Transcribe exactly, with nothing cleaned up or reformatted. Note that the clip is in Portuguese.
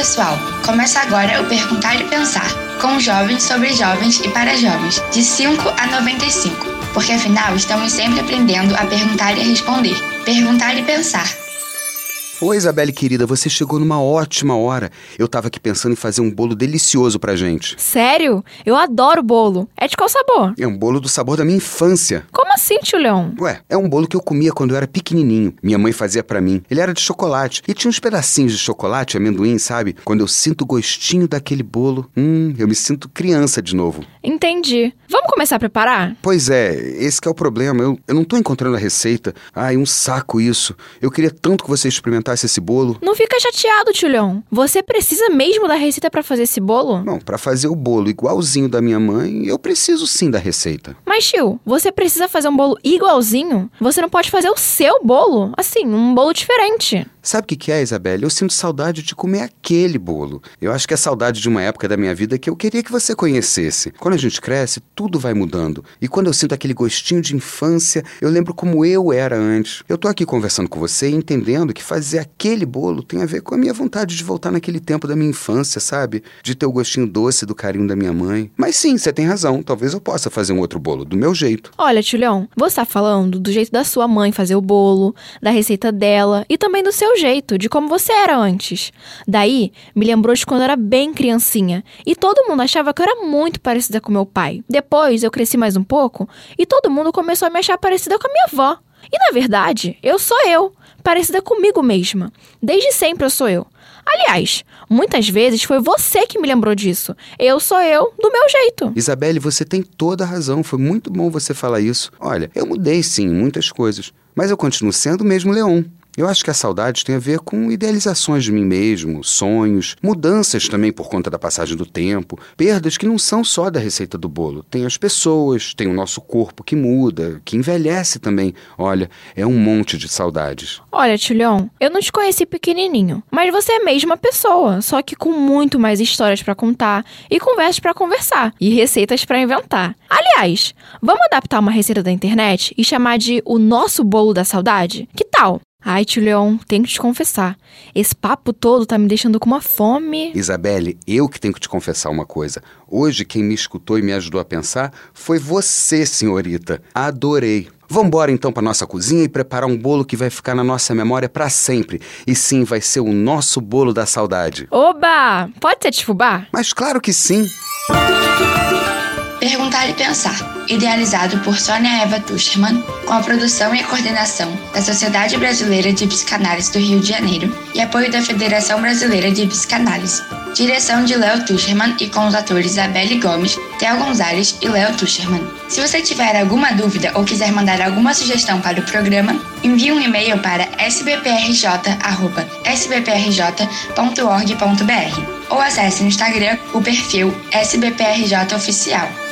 pessoal! Começa agora o Perguntar e Pensar, com jovens sobre jovens e para jovens, de cinco a noventa e cinco, porque afinal estamos sempre aprendendo a perguntar e a responder. Perguntar e Pensar. Oi, Isabelle querida, você chegou numa ótima hora. Eu tava aqui pensando em fazer um bolo delicioso pra gente. Sério? Eu adoro bolo. É de qual sabor? É um bolo do sabor da minha infância. Como assim, tio Leão? Ué, é um bolo que eu comia quando eu era pequenininho. Minha mãe fazia pra mim. Ele era de chocolate. E tinha uns pedacinhos de chocolate, amendoim, sabe? Quando eu sinto o gostinho daquele bolo, hum, eu me sinto criança de novo. Entendi. Vamos começar a preparar? Pois é, esse que é o problema. Eu, eu não tô encontrando a receita. Ai, um saco isso. Eu queria tanto que você experimentasse esse bolo. Não fica chateado, tio Leão. Você precisa mesmo da receita pra fazer esse bolo? Não, pra fazer o bolo igualzinho da minha mãe, eu preciso sim da receita. Mas, tio, você precisa fazer um bolo igualzinho? Você não pode fazer o seu bolo? Assim, um bolo diferente. Sabe o que que é, Isabelle? Eu sinto saudade de comer aquele bolo. Eu acho que é saudade de uma época da minha vida que eu queria que você conhecesse. Quando a gente cresce, tudo vai mudando. E quando eu sinto aquele gostinho de infância, eu lembro como eu era antes. Eu tô aqui conversando com você e entendendo que fazer aquele bolo tem a ver com a minha vontade de voltar naquele tempo da minha infância, sabe? De ter o gostinho doce do carinho da minha mãe. Mas sim, você tem razão. Talvez eu possa fazer um outro bolo, do meu jeito. Olha, tio Leão, você tá falando do jeito da sua mãe fazer o bolo, da receita dela e também do seu jeito, de como você era antes. Daí, me lembrou de quando eu era bem criancinha e todo mundo achava que eu era muito parecida com meu pai. Depois, eu cresci mais um pouco e todo mundo começou a me achar parecida com a minha avó. E, na verdade, eu sou eu, parecida comigo mesma. Desde sempre eu sou eu. Aliás, muitas vezes foi você que me lembrou disso. Eu sou eu, do meu jeito. Isabelle, você tem toda a razão. Foi muito bom você falar isso. Olha, eu mudei sim, muitas coisas. Mas eu continuo sendo o mesmo Leão. Eu acho que a saudade tem a ver com idealizações de mim mesmo, sonhos, mudanças também por conta da passagem do tempo, perdas que não são só da receita do bolo. Tem as pessoas, tem o nosso corpo que muda, que envelhece também. Olha, é um monte de saudades. Olha, tio Leão, eu não te conheci pequenininho, mas você é a mesma pessoa, só que com muito mais histórias pra contar e conversas pra conversar e receitas pra inventar. Aliás, vamos adaptar uma receita da internet e chamar de o nosso bolo da saudade? Que tal? Ai, tio Leão, tenho que te confessar. Esse papo todo tá me deixando com uma fome. Isabelle, eu que tenho que te confessar uma coisa. Hoje quem me escutou e me ajudou a pensar foi você, senhorita. Adorei. Vambora então pra nossa cozinha e preparar um bolo que vai ficar na nossa memória pra sempre. E sim, vai ser o nosso bolo da saudade. Oba! Pode ser de fubá? Mas claro que sim. Perguntar e Pensar, idealizado por Sônia Eva Tuschermann, com a produção e a coordenação da Sociedade Brasileira de Psicanálise do Rio de Janeiro e apoio da Federação Brasileira de Psicanálise. Direção de Léo Tuschermann e com os atores Isabelle Gomes, Theo Gonzalez e Léo Tuschermann. Se você tiver alguma dúvida ou quiser mandar alguma sugestão para o programa, envie um e-mail para s b p r j arroba s b p r j ponto org ponto b r ou acesse no Instagram o perfil S B P R J Oficial.